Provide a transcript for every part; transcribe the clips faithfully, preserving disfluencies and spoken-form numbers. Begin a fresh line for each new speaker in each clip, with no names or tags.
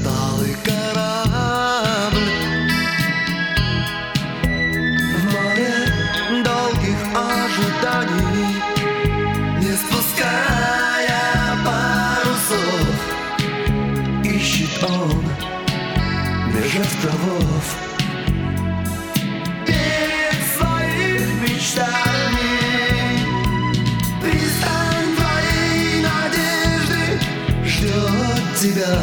усталый корабль в море долгих ожиданий, не спуская парусов, ищет он меж островов перед своими мечтами. Пристань твоей надежды ждет тебя.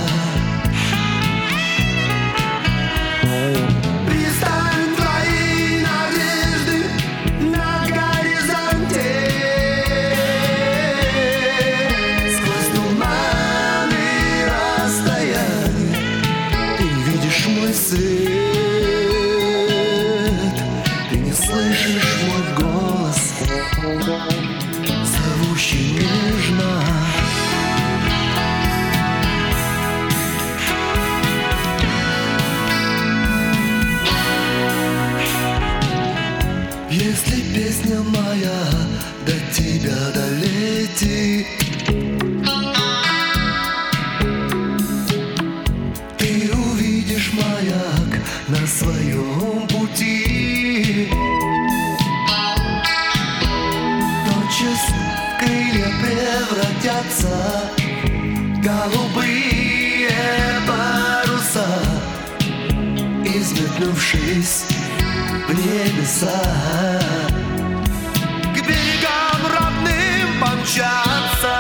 Пристань твоей надежды на горизонте. Сквозь туманы расстояния ты видишь мой свет. Ты не слышишь мой голос, зовущий нежно. Если песня моя до тебя долетит, ты увидишь маяк на своем пути. Тотчас крылья превратятся в голубые паруса, изметнувшись в небеса, к берегам родным помчаться.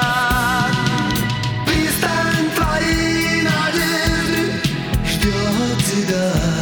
Пристань твоей надежды ждет тебя.